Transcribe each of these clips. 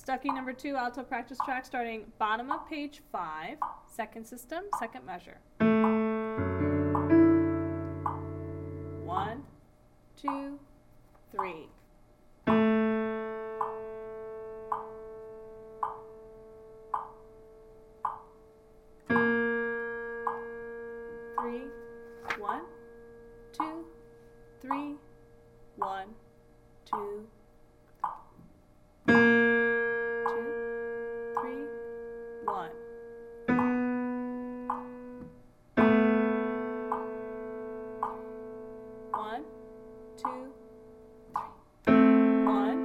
Stuckey number 2, alto practice track, starting bottom of page 5, second system, second measure. 1, 2, 3. Three, 1, 2, 3, 1, 2, 2, 3, 1. 1, 2, 3. 1.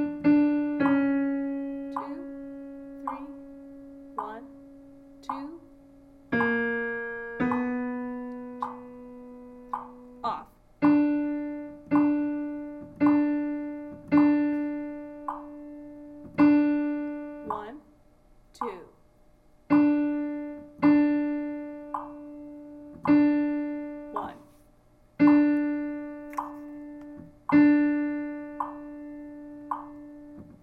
2, 3, 1, 2,